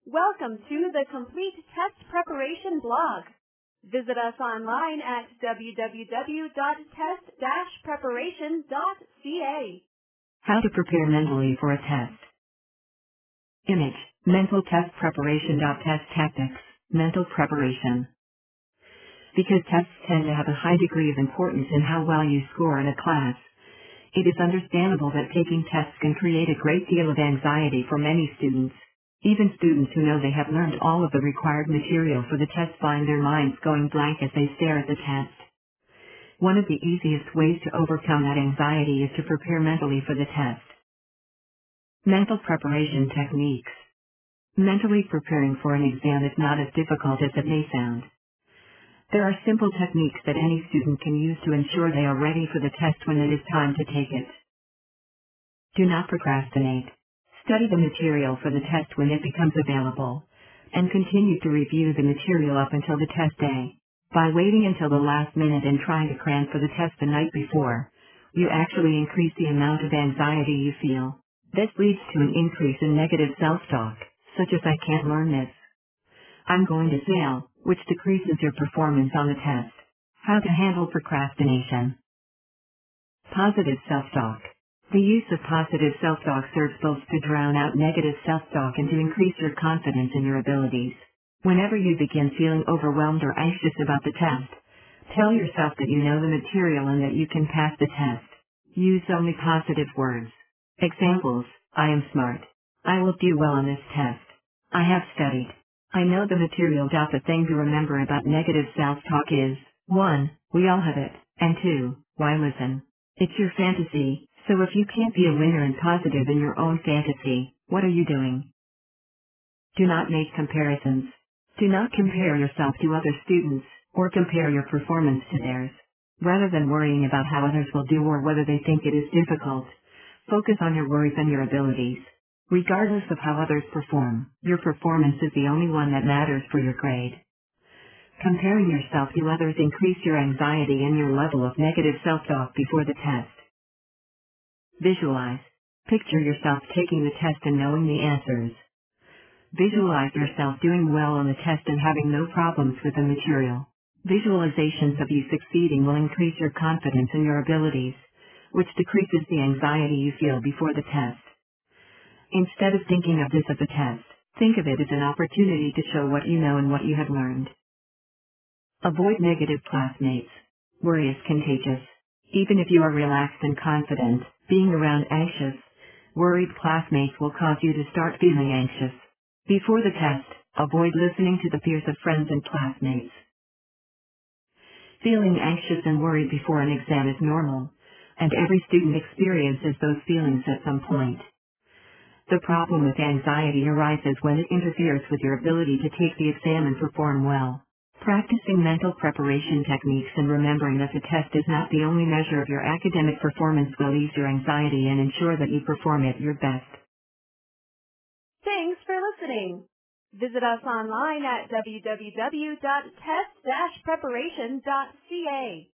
Welcome to the Complete Test Preparation blog. Visit us online at www.test-preparation.ca. How to prepare mentally for a test. Image, mental test preparation. Test tactics, mental preparation. Because tests tend to have a high degree of importance in how well you score in a class, it is understandable that taking tests can create a great deal of anxiety for many students. Even students who know they have learned all of the required material for the test find their minds going blank as they stare at the test. One of the easiest ways to overcome that anxiety is to prepare mentally for the test. Mental preparation techniques. Mentally preparing for an exam is not as difficult as it may sound. There are simple techniques that any student can use to ensure they are ready for the test when it is time to take it. Do not procrastinate. Study the material for the test when it becomes available, and continue to review the material up until the test day. By waiting until the last minute and trying to cram for the test the night before, you actually increase the amount of anxiety you feel. This leads to an increase in negative self-talk, such as "I can't learn this. I'm going to fail," which decreases your performance on the test. How to handle procrastination. Positive self-talk. The use of positive self-talk serves both to drown out negative self-talk and to increase your confidence in your abilities. Whenever you begin feeling overwhelmed or anxious about the test, tell yourself that you know the material and that you can pass the test. Use only positive words. Examples: I am smart. I will do well on this test. I have studied. I know the material. The thing to remember about negative self-talk is, 1. We all have it, and 2. Why listen? It's your fantasy, so if you can't be a winner and positive in your own fantasy, what are you doing? Do not make comparisons. Do not compare yourself to other students, or compare your performance to theirs. Rather than worrying about how others will do or whether they think it is difficult, focus on your worries and your abilities. Regardless of how others perform, your performance is the only one that matters for your grade. Comparing yourself to others increase your anxiety and your level of negative self-talk before the test. Visualize. Picture yourself taking the test and knowing the answers. Visualize yourself doing well on the test and having no problems with the material. Visualizations of you succeeding will increase your confidence in your abilities, which decreases the anxiety you feel before the test. Instead of thinking of this as a test, think of it as an opportunity to show what you know and what you have learned. Avoid negative classmates. Worry is contagious. Even if you are relaxed and confident, being around anxious, worried classmates will cause you to start feeling anxious. Before the test, avoid listening to the fears of friends and classmates. Feeling anxious and worried before an exam is normal, and every student experiences those feelings at some point. The problem with anxiety arises when it interferes with your ability to take the exam and perform well. Practicing mental preparation techniques and remembering that the test is not the only measure of your academic performance will ease your anxiety and ensure that you perform at your best. Thanks for listening. Visit us online at www.test-preparation.ca.